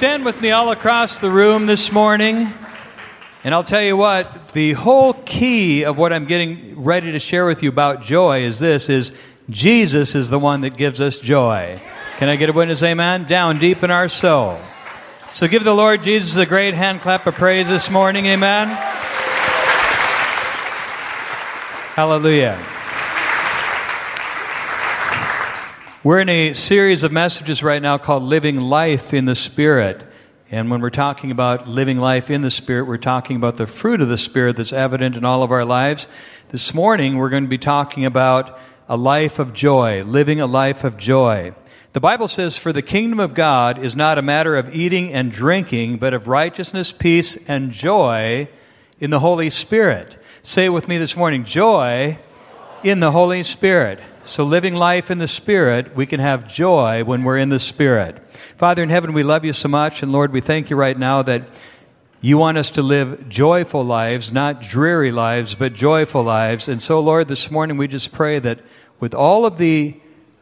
stand with me all across the room this morning? And I'll tell you what, the whole key of what I'm getting ready to share with you about joy is this, is Jesus is the one that gives us joy. Can I get a witness, amen? Down deep in our soul. So give the Lord Jesus a great hand clap of praise this morning, amen? Hallelujah. We're in a series of messages right now called Living Life in the Spirit. And when we're talking about living life in the Spirit, we're talking about the fruit of the Spirit that's evident in all of our lives. This morning, we're going to be talking about a life of joy, living a life of joy. The Bible says, "For the kingdom of God is not a matter of eating and drinking, but of righteousness, peace, and joy in the Holy Spirit." Say it with me this morning, joy in the Holy Spirit. So living life in the Spirit, we can have joy when we're in the Spirit. Father in heaven, we love you so much, and Lord, we thank you right now that you want us to live joyful lives, not dreary lives, but joyful lives. And so, Lord, this morning we just pray that with all of the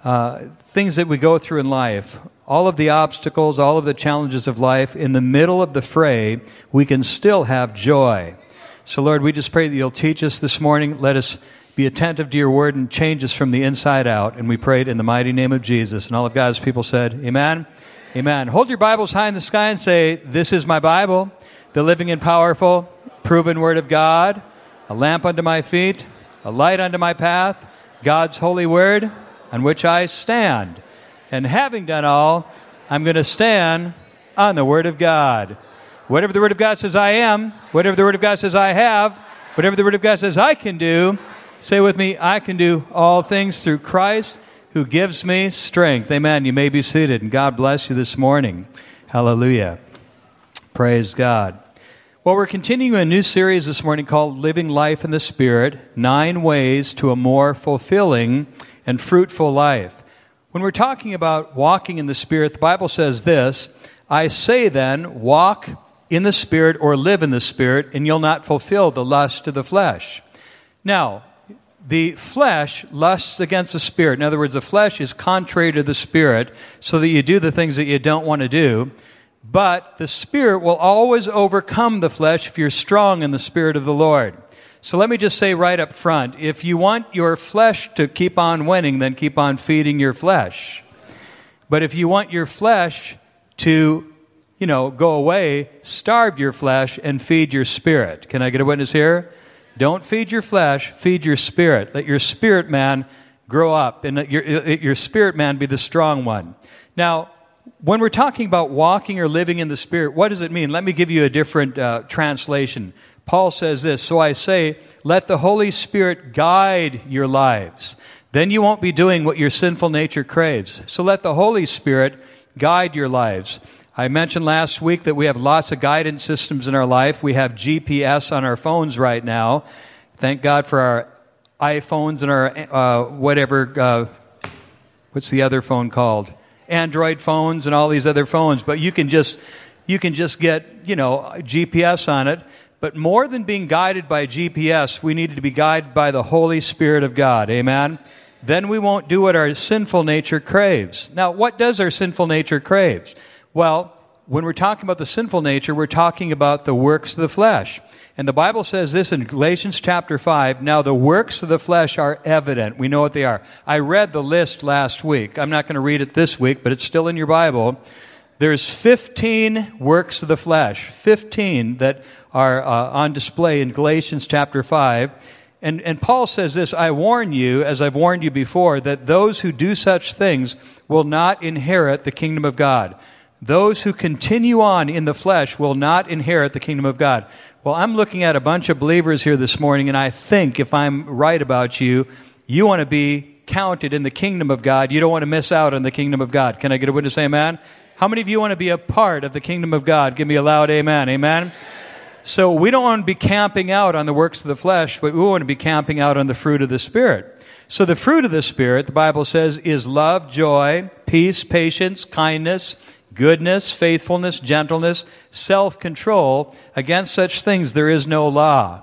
things that we go through in life, all of the obstacles, all of the challenges of life, in the middle of the fray, we can still have joy. So, Lord, we just pray that you'll teach us this morning. Let us be attentive to your word and change us from the inside out. And we pray it in the mighty name of Jesus. And all of God's people said, amen? Amen. Hold your Bibles high in the sky and say, "This is my Bible, the living and powerful, proven word of God, a lamp unto my feet, a light unto my path, God's holy word, on which I stand. And having done all, I'm going to stand on the word of God." Whatever the word of God says I am, whatever the word of God says I have, whatever the word of God says I can do, say with me, I can do all things through Christ who gives me strength. Amen. You may be seated, and God bless you this morning. Hallelujah. Praise God. Well, we're continuing a new series this morning called Living Life in the Spirit, 9 Ways to a More Fulfilling and Fruitful Life. When we're talking about walking in the Spirit, the Bible says this, "I say then, walk in the Spirit or live in the Spirit, and you'll not fulfill the lust of the flesh." Now, the flesh lusts against the Spirit. In other words, the flesh is contrary to the Spirit, so that you do the things that you don't want to do. But the Spirit will always overcome the flesh if you're strong in the Spirit of the Lord. So let me just say right up front, if you want your flesh to keep on winning, then keep on feeding your flesh. But if you want your flesh to go away, starve your flesh and feed your spirit. Can I get a witness here? Don't feed your flesh, feed your spirit. Let your spirit man grow up, and let your spirit man be the strong one. Now, when we're talking about walking or living in the Spirit, what does it mean? Let me give you a different translation. Paul says this, "So I say, let the Holy Spirit guide your lives. Then you won't be doing what your sinful nature craves. So let the Holy Spirit guide your lives." I mentioned last week that we have lots of guidance systems in our life. We have GPS on our phones right now. Thank God for our iPhones and our what's the other phone called? Android phones and all these other phones. But you can just get, GPS on it. But more than being guided by GPS, we need to be guided by the Holy Spirit of God. Amen? Then we won't do what our sinful nature craves. Now, what does our sinful nature crave? Well, when we're talking about the sinful nature, we're talking about the works of the flesh. And the Bible says this in Galatians chapter 5, "Now the works of the flesh are evident." We know what they are. I read the list last week. I'm not going to read it this week, but it's still in your Bible. There's 15 works of the flesh, 15 that are on display in Galatians chapter 5. And Paul says this, "I warn you, as I've warned you before, that those who do such things will not inherit the kingdom of God." Those who continue on in the flesh will not inherit the kingdom of God. Well, I'm looking at a bunch of believers here this morning, and I think if I'm right about you, you want to be counted in the kingdom of God. You don't want to miss out on the kingdom of God. Can I get a witness? Amen? How many of you want to be a part of the kingdom of God? Give me a loud amen. Amen? So we don't want to be camping out on the works of the flesh, but we want to be camping out on the fruit of the Spirit. So the fruit of the Spirit, the Bible says, is love, joy, peace, patience, kindness, goodness, faithfulness, gentleness, self-control. Against such things there is no law.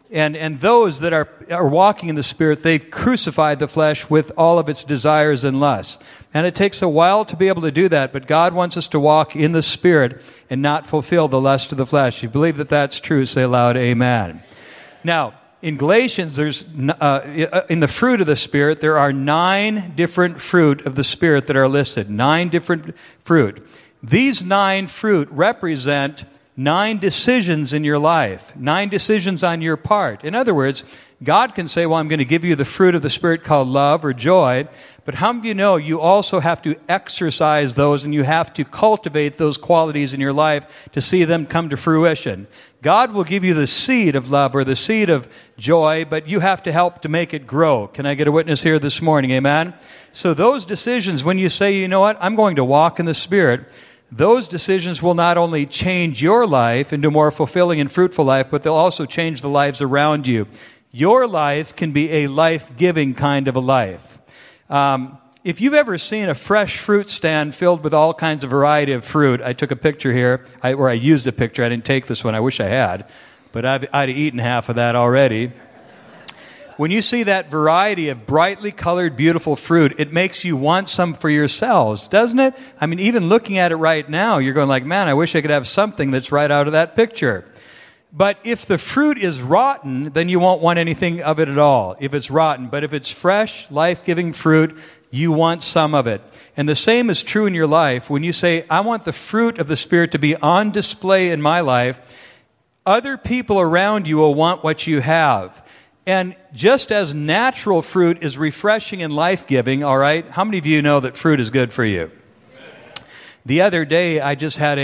And those that are walking in the Spirit, they've crucified the flesh with all of its desires and lusts. And it takes a while to be able to do that, but God wants us to walk in the Spirit and not fulfill the lust of the flesh. If you believe that that's true, say aloud, amen. Now, in Galatians, there's in the fruit of the Spirit, there are 9 different fruit of the Spirit that are listed. 9 different fruit. These 9 fruit represent 9 decisions in your life, 9 decisions on your part. In other words, God can say, well, I'm going to give you the fruit of the Spirit called love or joy, but how many of you know you also have to exercise those and you have to cultivate those qualities in your life to see them come to fruition? God will give you the seed of love or the seed of joy, but you have to help to make it grow. Can I get a witness here this morning? Amen? So those decisions, when you say, you know what, I'm going to walk in the Spirit, those decisions will not only change your life into a more fulfilling and fruitful life, but they'll also change the lives around you. Your life can be a life-giving kind of a life. If you've ever seen a fresh fruit stand filled with all kinds of variety of fruit, I took a picture here, I used a picture. I didn't take this one. I wish I had, but I'd eaten half of that already. When you see that variety of brightly colored, beautiful fruit, it makes you want some for yourselves, doesn't it? I mean, even looking at it right now, you're going like, man, I wish I could have something that's right out of that picture. But if the fruit is rotten, then you won't want anything of it at all, if it's rotten. But if it's fresh, life-giving fruit, you want some of it. And the same is true in your life. When you say, I want the fruit of the Spirit to be on display in my life, other people around you will want what you have. And just as natural fruit is refreshing and life-giving, all right, how many of you know that fruit is good for you? The other day, I just had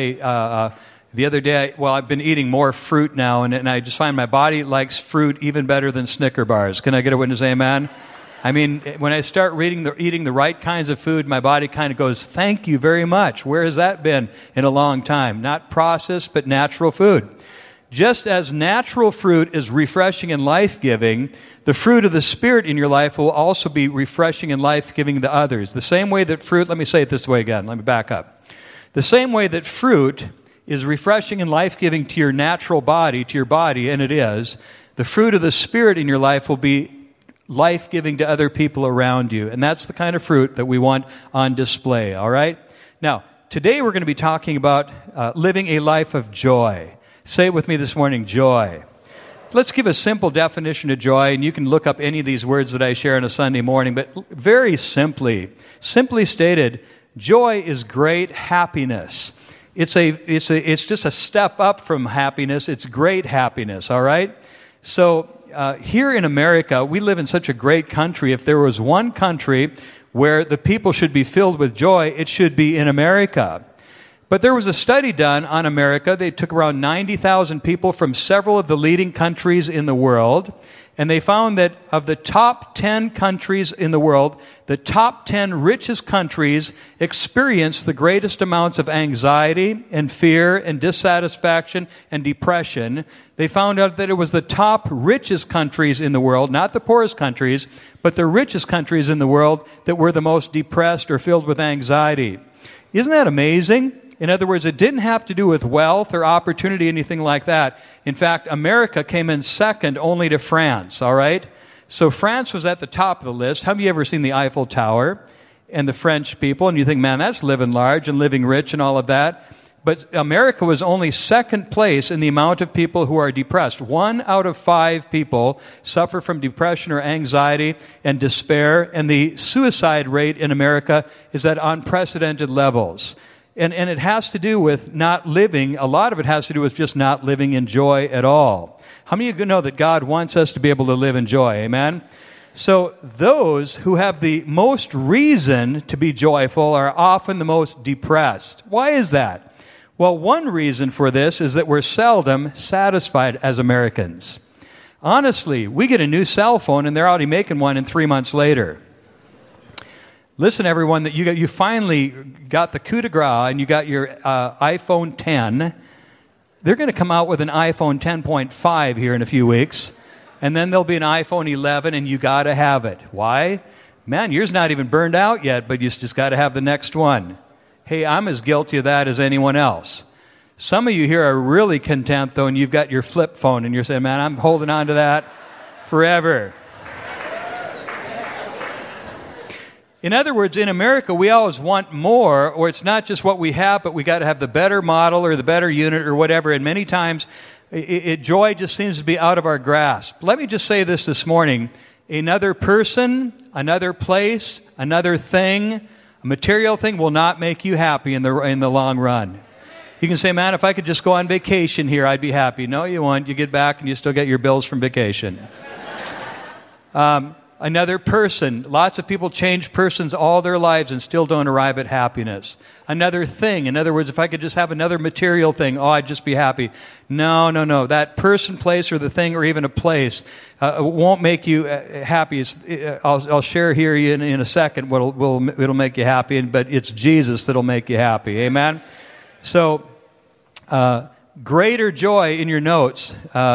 I've been eating more fruit now, and I just find my body likes fruit even better than Snicker bars. Can I get a witness, amen? I mean, when I start eating the right kinds of food, my body kind of goes, thank you very much. Where has that been in a long time? Not processed, but natural food. Just as natural fruit is refreshing and life-giving, the fruit of the Spirit in your life will also be refreshing and life-giving to others. The same way that fruit, let me say it this way again, let me back up. The same way that fruit is refreshing and life-giving to your natural body, to your body, and it is, the fruit of the Spirit in your life will be life-giving to other people around you. And that's the kind of fruit that we want on display, all right? Now, today we're going to be talking about living a life of joy. Say it with me this morning, joy. Let's give a simple definition of joy, and you can look up any of these words that I share on a Sunday morning, but very simply stated, joy is great happiness. It's just a step up from happiness. It's great happiness, all right? So here in America, we live in such a great country. If there was one country where the people should be filled with joy, it should be in America. But there was a study done on America. They took around 90,000 people from several of the leading countries in the world, and they found that of the top 10 countries in the world, the top 10 richest countries experienced the greatest amounts of anxiety and fear and dissatisfaction and depression. They found out that it was the top richest countries in the world, not the poorest countries, but the richest countries in the world that were the most depressed or filled with anxiety. Isn't that amazing? In other words, it didn't have to do with wealth or opportunity, anything like that. In fact, America came in second only to France, all right? So France was at the top of the list. Have you ever seen the Eiffel Tower and the French people? And you think, man, that's living large and living rich and all of that. But America was only second place in the amount of people who are depressed. 1 out of 5 people suffer from depression or anxiety and despair. And the suicide rate in America is at unprecedented levels. And it has to do with not living, a lot of it has to do with just not living in joy at all. How many of you know that God wants us to be able to live in joy? Amen? So those who have the most reason to be joyful are often the most depressed. Why is that? Well, one reason for this is that we're seldom satisfied as Americans. Honestly, we get a new cell phone and they're already making one in 3 months later. Listen, everyone, that you finally got the coup de grace and you got your iPhone 10. They're going to come out with an iPhone 10.5 here in a few weeks. And then there'll be an iPhone 11 and you got to have it. Why? Man, yours not even burned out yet, but you just got to have the next one. Hey, I'm as guilty of that as anyone else. Some of you here are really content, though, and you've got your flip phone, and you're saying, man, I'm holding on to that forever. In other words, in America, we always want more, or it's not just what we have, but we got to have the better model or the better unit or whatever, and many times joy just seems to be out of our grasp. Let me just say this morning. Another person, another place, another thing, a material thing will not make you happy in the long run. You can say, man, if I could just go on vacation here, I'd be happy. No, you won't. You get back and you still get your bills from vacation. Another person. Lots of people change persons all their lives and still don't arrive at happiness. Another thing. In other words, if I could just have another material thing, I'd just be happy. No. That person, place, or the thing, or even a place won't make you happy. I'll share here in a second it'll make you happy, but it's Jesus that'll make you happy. Amen? So, greater joy in your notes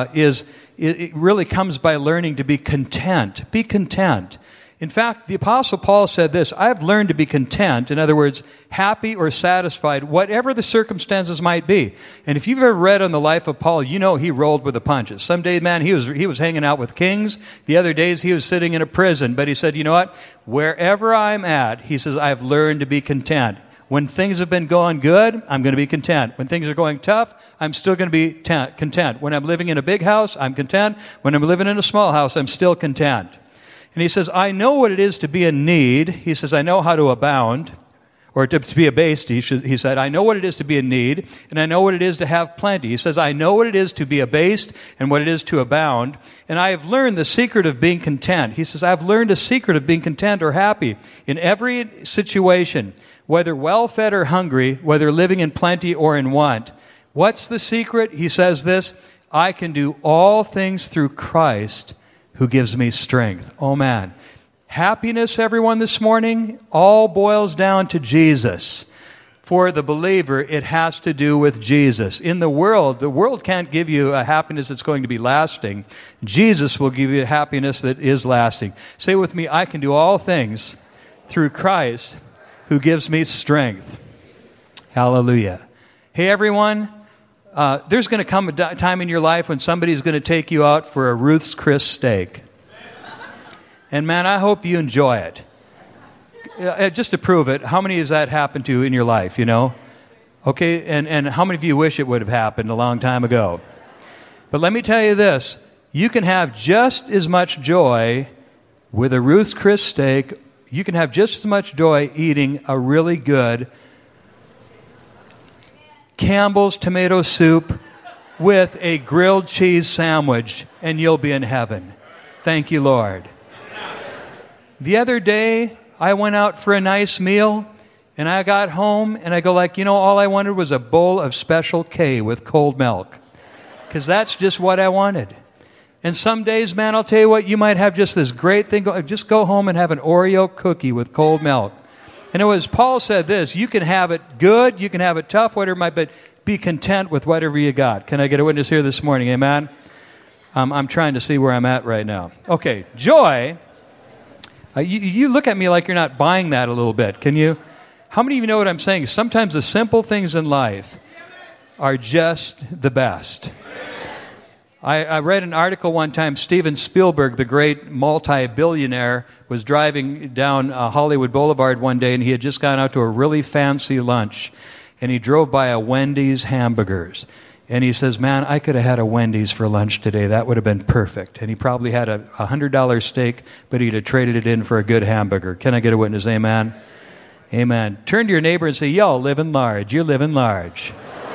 it really comes by learning to be content. Be content. In fact, the Apostle Paul said this, I've learned to be content, in other words, happy or satisfied, whatever the circumstances might be. And if you've ever read on the life of Paul, you know he rolled with the punches. Some days, man, he was hanging out with kings. The other days, he was sitting in a prison. But he said, you know what? Wherever I'm at, he says, I've learned to be content. When things have been going good, I'm going to be content. When things are going tough, I'm still going to be content. When I'm living in a big house, I'm content. When I'm living in a small house, I'm still content. And he says, I know what it is to be in need. He says, I know how to abound, or to be abased. He said, I know what it is to be in need, and I know what it is to have plenty. He says, I know what it is to be abased and what it is to abound, and I have learned the secret of being content. He says, I've learned a secret of being content or happy in every situation, whether well-fed or hungry, whether living in plenty or in want. What's the secret? He says this, I can do all things through Christ who gives me strength. Oh, man. Happiness, everyone, this morning, all boils down to Jesus. For the believer, it has to do with Jesus. In the world can't give you a happiness that's going to be lasting. Jesus will give you a happiness that is lasting. Say with me, I can do all things through Christ who gives me strength. Hallelujah. Hey, everyone, there's going to come a time in your life when somebody's going to take you out for a Ruth's Chris steak. And, man, I hope you enjoy it. Just to prove it, how many has that happened to in your life, you know? Okay, and how many of you wish it would have happened a long time ago? But let me tell you this. You can have just as much joy with a Ruth's Chris steak. You can have just as much joy eating a really good Campbell's tomato soup with a grilled cheese sandwich, and you'll be in heaven. Thank you, Lord. The other day, I went out for a nice meal, and I got home, and I go like, all I wanted was a bowl of Special K with cold milk, because that's just what I wanted. And some days, man, I'll tell you what, you might have just this great thing. Just go home and have an Oreo cookie with cold milk. And it was, Paul said this, you can have it good, you can have it tough, whatever it might be, but be content with whatever you got. Can I get a witness here this morning? Amen? I'm trying to see where I'm at right now. Okay, joy. You look at me like you're not buying that a little bit. Can you? How many of you know what I'm saying? Sometimes the simple things in life are just the best. I read an article one time, Steven Spielberg, the great multi-billionaire, was driving down Hollywood Boulevard one day, and he had just gone out to a really fancy lunch, and he drove by a Wendy's Hamburgers. And he says, man, I could have had a Wendy's for lunch today. That would have been perfect. And he probably had a $100 steak, but he'd have traded it in for a good hamburger. Can I get a witness? Amen? Amen. Turn to your neighbor and say, yo, living large. You're living large.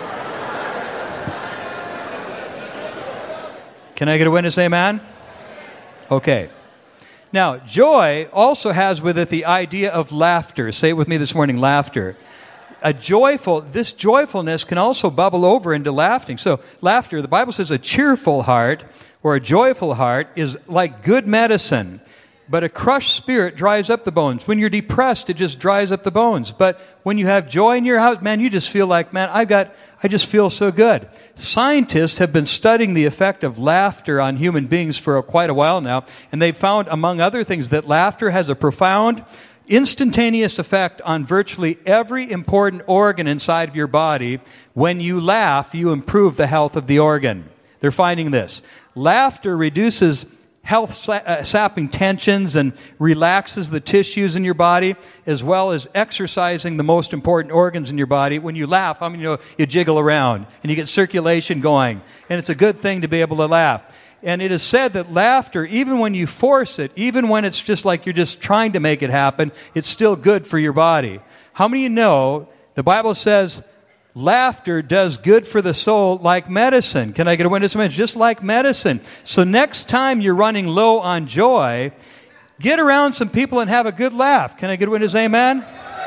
Can I get a witness? Amen? Okay. Now, joy also has with it the idea of laughter. Say it with me this morning, laughter. This joyfulness can also bubble over into laughing. So, laughter, the Bible says a cheerful heart or a joyful heart is like good medicine, but a crushed spirit dries up the bones. When you're depressed, it just dries up the bones. But when you have joy in your house, man, you just feel like, man, I just feel so good. Scientists have been studying the effect of laughter on human beings for quite a while now, and they've found, among other things, that laughter has a profound instantaneous effect on virtually every important organ inside of your body. When you laugh, you improve the health of the organ. They're finding this. Laughter reduces health-sapping tensions and relaxes the tissues in your body, as well as exercising the most important organs in your body. When you laugh, how many know you jiggle around and you get circulation going? And it's a good thing to be able to laugh. And it is said that laughter, even when you force it, even when it's just like you're just trying to make it happen, it's still good for your body. How many of you know the Bible says laughter does good for the soul like medicine? Can I get a witness? Just like medicine. So next time you're running low on joy, get around some people and have a good laugh. Can I get a witness? Amen?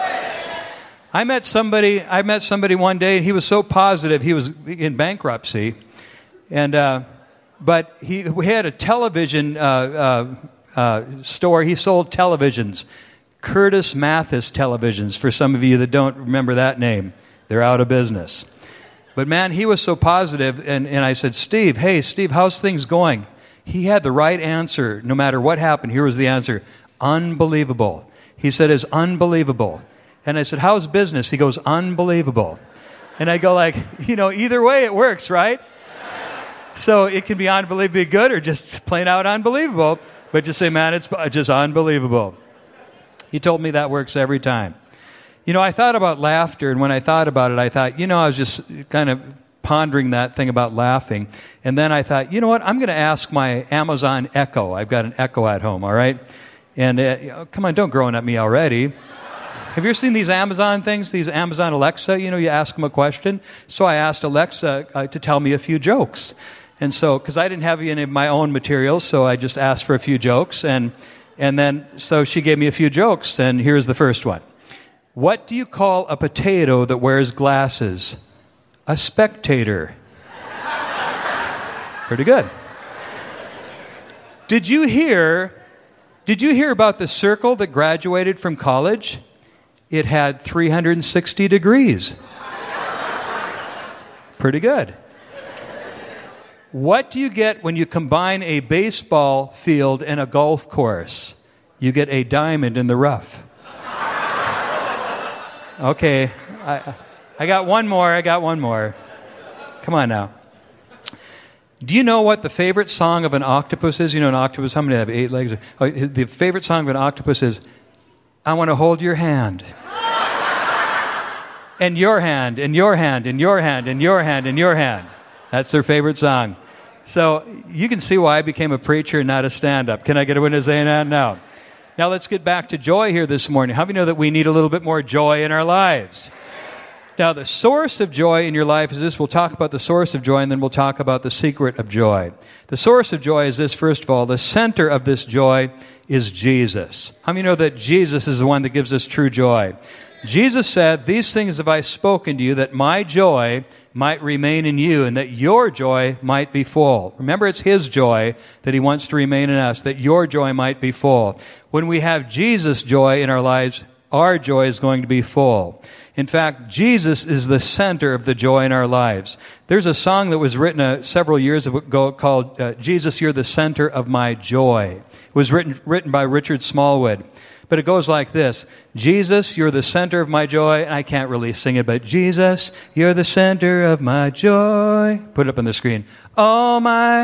I met somebody one day, and he was so positive. He was in bankruptcy, and but we had a television store. He sold televisions, Curtis Mathis televisions. For some of you that don't remember that name, they're out of business. But man, he was so positive, and I said, Steve, how's things going? He had the right answer no matter what happened. Here was the answer: unbelievable. He said, it's unbelievable. And I said, how's business? He goes, unbelievable. And I go like, either way it works, right? So it can be unbelievably good or just plain out unbelievable. But just say, man, it's just unbelievable. He told me that works every time. I thought about laughter, and when I thought about it, I thought, I was just kind of pondering that thing about laughing. And then I thought, you know what, I'm going to ask my Amazon Echo. I've got an Echo at home, all right? And come on, don't groan at me already. Have you ever seen these Amazon things, these Amazon Alexa? You ask them a question. So I asked Alexa to tell me a few jokes. And so, because I didn't have any of my own materials, so I just asked for a few jokes. And then, so she gave me a few jokes, and here's the first one. What do you call a potato that wears glasses? A spectator. Pretty good. Did you hear about the circle that graduated from college? It had 360 degrees. Pretty good. What do you get when you combine a baseball field and a golf course? You get a diamond in the rough. Okay, I got one more. Come on now. Do you know what the favorite song of an octopus is? An octopus, how many have 8 legs? Oh, the favorite song of an octopus is, I want to hold your hand. And your hand, and your hand, and your hand, and your hand, and your hand. That's their favorite song. So you can see why I became a preacher and not a stand-up. Can I get a witness saying that? No. Now let's get back to joy here this morning. How many know that we need a little bit more joy in our lives? Now the source of joy in your life is this. We'll talk about the source of joy, and then we'll talk about the secret of joy. The source of joy is this, first of all. The center of this joy is Jesus. How many know that Jesus is the one that gives us true joy? Jesus said, these things have I spoken to you, that my joy might remain in you, and that your joy might be full. Remember, it's His joy that He wants to remain in us, that your joy might be full. When we have Jesus' joy in our lives, our joy is going to be full. In fact, Jesus is the center of the joy in our lives. There's a song that was written several years ago called Jesus, You're the Center of My Joy. It was written by Richard Smallwood. But it goes like this. Jesus, you're the center of my joy. And I can't really sing it, but Jesus, you're the center of my joy. Put it up on the screen. All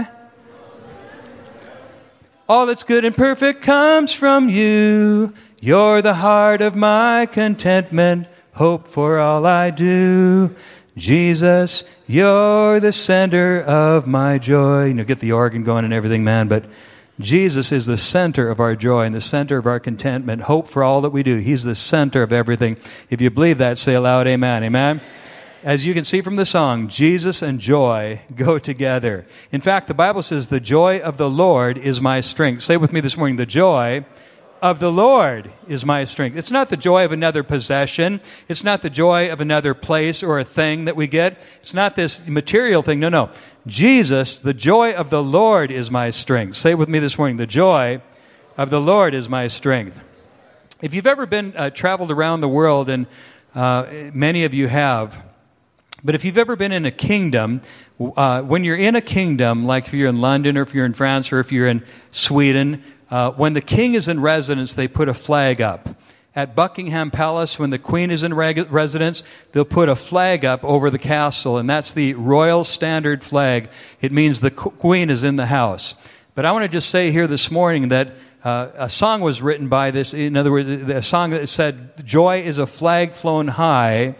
that's good and perfect comes from you. You're the heart of my contentment, hope for all I do. Jesus, you're the center of my joy. Get the organ going and everything, man, but Jesus is the center of our joy and the center of our contentment, hope for all that we do. He's the center of everything. If you believe that, say aloud, amen. Amen? As you can see from the song, Jesus and joy go together. In fact, the Bible says, the joy of the Lord is my strength. Say with me this morning, the joy of the Lord is my strength. It's not the joy of another possession. It's not the joy of another place or a thing that we get. It's not this material thing. No. Jesus, the joy of the Lord is my strength. Say with me this morning, the joy of the Lord is my strength. If you've ever been traveled around the world, and many of you have, but if you've ever been in a kingdom, when you're in a kingdom, like if you're in London or if you're in France or if you're in Sweden, when the king is in residence, they put a flag up. At Buckingham Palace, when the Queen is in residence, they'll put a flag up over the castle, and that's the Royal Standard flag. It means the Queen is in the house. But I want to just say here this morning that a song was written by this, in other words, a song that said, "Joy is a flag flown high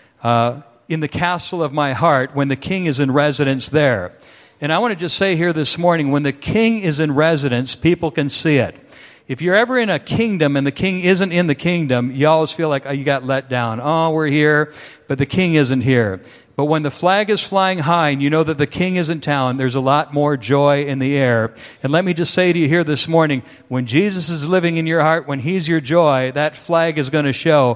in the castle of my heart when the King is in residence there." And I want to just say here this morning, when the King is in residence, people can see it. If you're ever in a kingdom and the king isn't in the kingdom, you always feel like, oh, you got let down. Oh, we're here, but the king isn't here. But when the flag is flying high and you know that the king is in town, there's a lot more joy in the air. And let me just say to you here this morning, when Jesus is living in your heart, when he's your joy, that flag is going to show.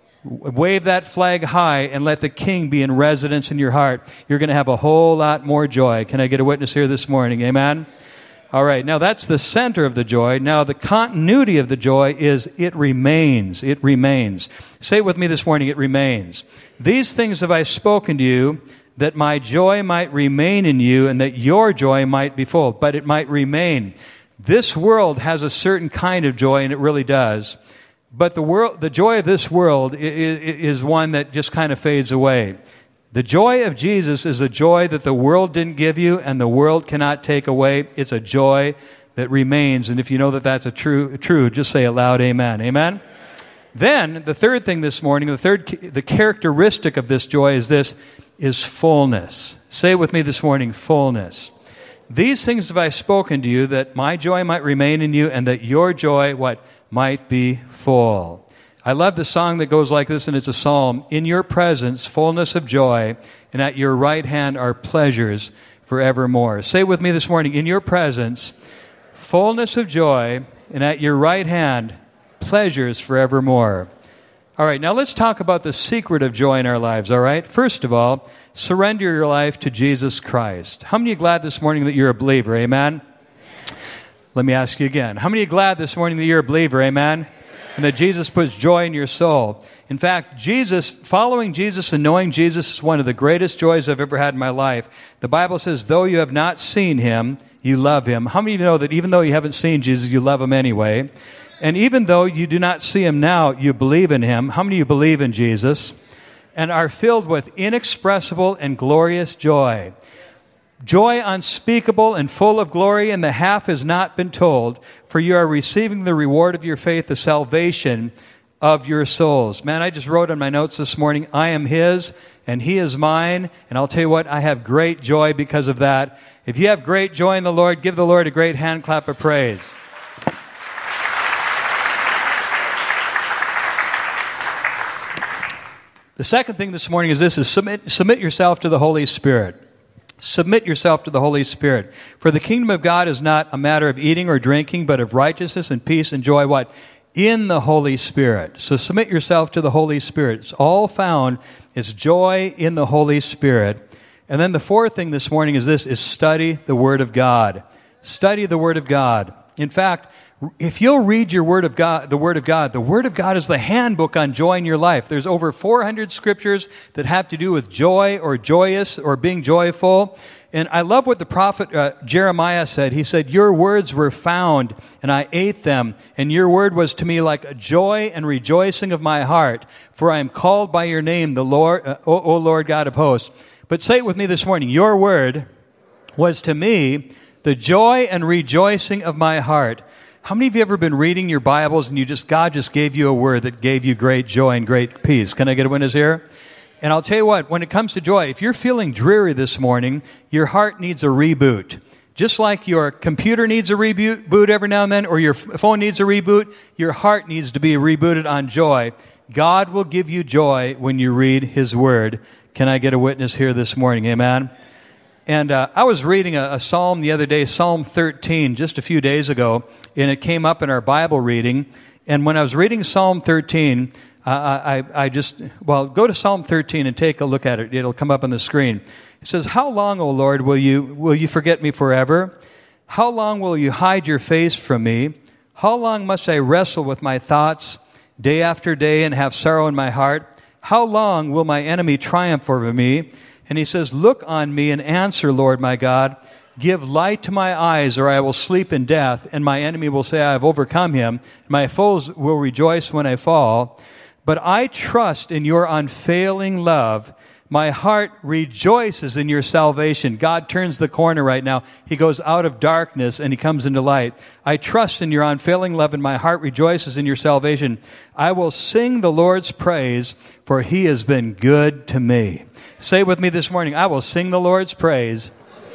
Wave that flag high and let the king be in residence in your heart. You're going to have a whole lot more joy. Can I get a witness here this morning? Amen? All right, now that's the center of the joy. Now the continuity of the joy is it remains. It remains. Say it with me this morning, it remains. These things have I spoken to you, that my joy might remain in you and that your joy might be full. But it might remain. This world has a certain kind of joy, and it really does. But the joy of this world is one that just kind of fades away. The joy of Jesus is a joy that the world didn't give you and the world cannot take away. It's a joy that remains. And if you know that that's true, just say aloud, amen. Amen? Then, the third thing this morning, the characteristic of this joy is fullness. Say it with me this morning, fullness. These things have I spoken to you, that my joy might remain in you and that your joy, might be full. I love the song that goes like this, and it's a psalm. In your presence, fullness of joy, and at your right hand are pleasures forevermore. Say with me this morning, in your presence, fullness of joy, and at your right hand, pleasures forevermore. All right, now let's talk about the secret of joy in our lives, all right? First of all, surrender your life to Jesus Christ. How many are glad this morning that you're a believer, amen? Let me ask you again. How many are glad this morning that you're a believer, amen? And that Jesus puts joy in your soul. In fact, following Jesus and knowing Jesus is one of the greatest joys I've ever had in my life. The Bible says, though you have not seen him, you love him. How many of you know that even though you haven't seen Jesus, you love him anyway? And even though you do not see him now, you believe in him. How many of you believe in Jesus? And are filled with inexpressible and glorious joy. Joy unspeakable and full of glory, and the half has not been told, for you are receiving the reward of your faith, the salvation of your souls. Man, I just wrote on my notes this morning, I am his, and he is mine, and I'll tell you what, I have great joy because of that. If you have great joy in the Lord, give the Lord a great hand clap of praise. The second thing this morning is submit yourself to the Holy Spirit. Submit yourself to the Holy Spirit. For the kingdom of God is not a matter of eating or drinking, but of righteousness and peace and joy, in the Holy Spirit. So submit yourself to the Holy Spirit. It's all found. It's joy in the Holy Spirit. And then the fourth thing this morning is study the Word of God. Study the Word of God. In fact, if you'll read your Word of God, the Word of God is the handbook on joy in your life. There's over 400 scriptures that have to do with joy or joyous or being joyful. And I love what the prophet Jeremiah said. He said, your words were found, and I ate them, and your word was to me like a joy and rejoicing of my heart, for I am called by your name, the Lord, O Lord God of hosts. But say it with me this morning, your word was to me the joy and rejoicing of my heart. How many of you ever been reading your Bibles and God just gave you a word that gave you great joy and great peace? Can I get a witness here? And I'll tell you what, when it comes to joy, if you're feeling dreary this morning, your heart needs a reboot. Just like your computer needs a reboot every now and then, or your phone needs a reboot, your heart needs to be rebooted on joy. God will give you joy when you read His Word. Can I get a witness here this morning? Amen? And I was reading a psalm the other day, Psalm 13, just a few days ago, and it came up in our Bible reading. And when I was reading Psalm 13, go to Psalm 13 and take a look at it. It'll come up on the screen. It says, how long, O Lord, will you forget me forever? How long will you hide your face from me? How long must I wrestle with my thoughts day after day and have sorrow in my heart? How long will my enemy triumph over me? And he says, look on me and answer, Lord my God. Give light to my eyes, or I will sleep in death, and my enemy will say, I have overcome him. My foes will rejoice when I fall. But I trust in your unfailing love. My heart rejoices in your salvation. God turns the corner right now. He goes out of darkness and he comes into light. I trust in your unfailing love, and my heart rejoices in your salvation. I will sing the Lord's praise, for he has been good to me. Say with me this morning, I will sing the Lord's praise,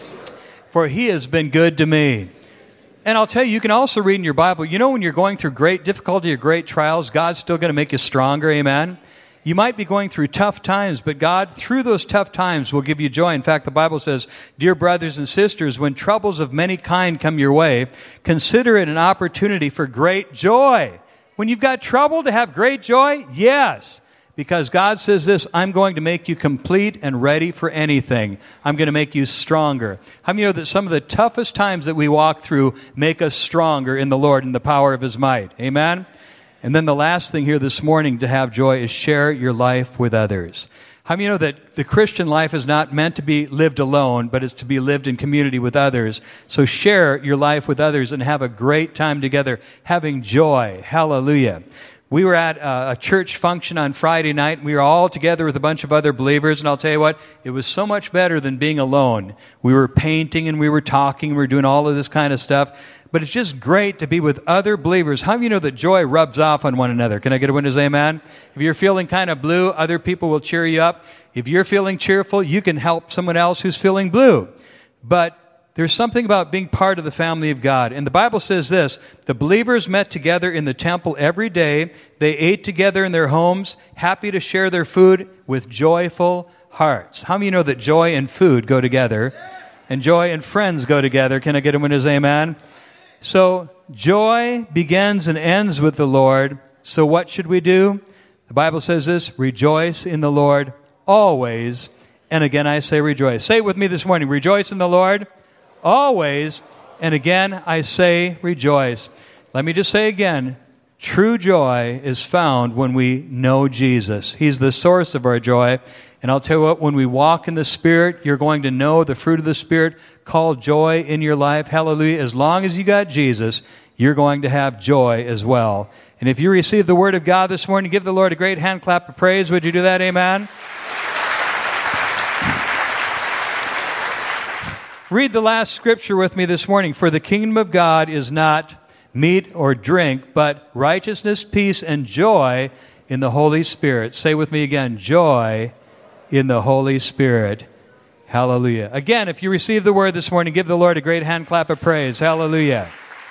for he has been good to me. And I'll tell you, you can also read in your Bible, you know, when you're going through great difficulty or great trials, God's still going to make you stronger, amen? You might be going through tough times, but God, through those tough times, will give you joy. In fact, the Bible says, dear brothers and sisters, when troubles of many kind come your way, consider it an opportunity for great joy. When you've got trouble, to have great joy? Yes. Because God says this, I'm going to make you complete and ready for anything. I'm going to make you stronger. How many know that some of the toughest times that we walk through make us stronger in the Lord and the power of his might? Amen? And then the last thing here this morning to have joy is share your life with others. How many know that the Christian life is not meant to be lived alone, but it's to be lived in community with others? So share your life with others and have a great time together, having joy. Hallelujah. We were at a church function on Friday night. We were all together with a bunch of other believers, and I'll tell you what, it was so much better than being alone. We were painting and we were talking, we were doing all of this kind of stuff. But it's just great to be with other believers. How many of you know that joy rubs off on one another? Can I get a witness, amen? If you're feeling kind of blue, other people will cheer you up. If you're feeling cheerful, you can help someone else who's feeling blue. But there's something about being part of the family of God. And the Bible says this, the believers met together in the temple every day. They ate together in their homes, happy to share their food with joyful hearts. How many of you know that joy and food go together? And joy and friends go together. Can I get a witness, amen? So joy begins and ends with the Lord. So what should we do? The Bible says this, rejoice in the Lord always. And again, I say rejoice. Say it with me this morning, rejoice in the Lord always. And again, I say rejoice. Let me just say again, true joy is found when we know Jesus. He's the source of our joy. And I'll tell you what, when we walk in the Spirit, you're going to know the fruit of the Spirit called joy in your life. Hallelujah. As long as you got Jesus, you're going to have joy as well. And if you receive the Word of God this morning, give the Lord a great hand clap of praise. Would you do that? Amen. Read the last scripture with me this morning. For the kingdom of God is not meat or drink, but righteousness, peace, and joy in the Holy Spirit. Say with me again, joy in the Holy Spirit. Hallelujah. Again, if you receive the word this morning, give the Lord a great hand clap of praise. Hallelujah.